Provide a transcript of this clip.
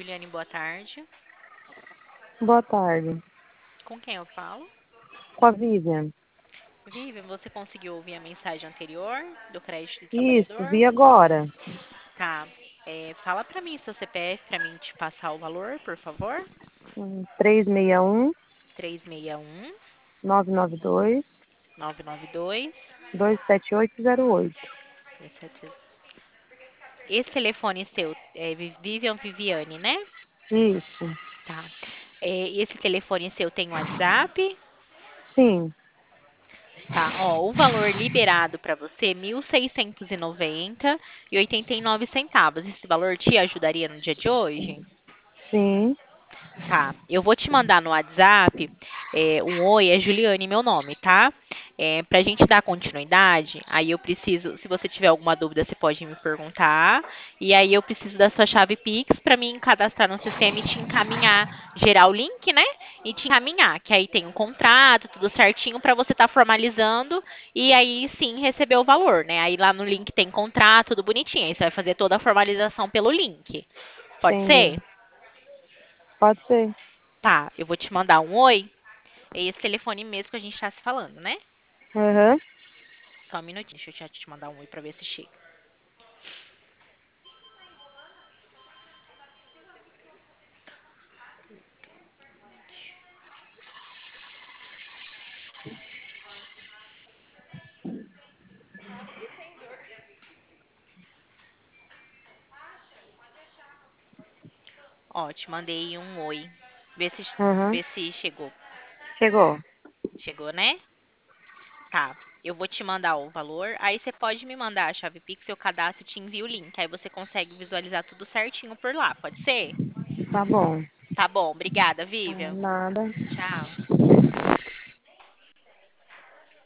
Juliane, boa tarde. Boa tarde. Com quem eu falo? Com a Vivian. Vivian, você conseguiu ouvir a mensagem anterior do crédito do Isso, trabalhador? vi agora. Tá. Fala pra mim seu CPF pra mim te passar o valor, por favor. 361 361 992 992 27808. 270. Esse telefone seu é Vivian Viviane, né? Isso. Tá. Esse telefone seu tem WhatsApp? Sim, Tá, ó, o valor liberado para você, 1.690,89 centavos. Esse valor te ajudaria no dia de hoje? sim, Tá, eu vou te mandar no WhatsApp um oi, é Juliane meu nome, tá? Pra gente dar continuidade, aí eu preciso, se você tiver alguma dúvida, você pode me perguntar. E aí eu preciso da sua chave Pix para mim cadastrar no sistema e te encaminhar, gerar o link, né? E te encaminhar, que aí tem um contrato, tudo certinho para você estar formalizando e aí sim receber o valor, né? Aí lá no link tem contrato, tudo bonitinho. Aí você vai fazer toda a formalização pelo link. Pode ser? entendi. Pode ser. Tá, eu vou te mandar um oi. É esse telefone mesmo que a gente tá se falando, né? Aham. Só um minutinho, deixa eu já te mandar um oi pra ver se chega. Ó, te mandei um oi. Vê se, Aham. vê se chegou. Chegou. Chegou, né? Tá. Eu vou te mandar o valor. Aí você pode me mandar a chave Pix, eu cadastro e te envio o link. Aí você consegue visualizar tudo certinho por lá. Pode ser? Tá bom. Tá bom. Obrigada, Vivian. Nada. Tchau.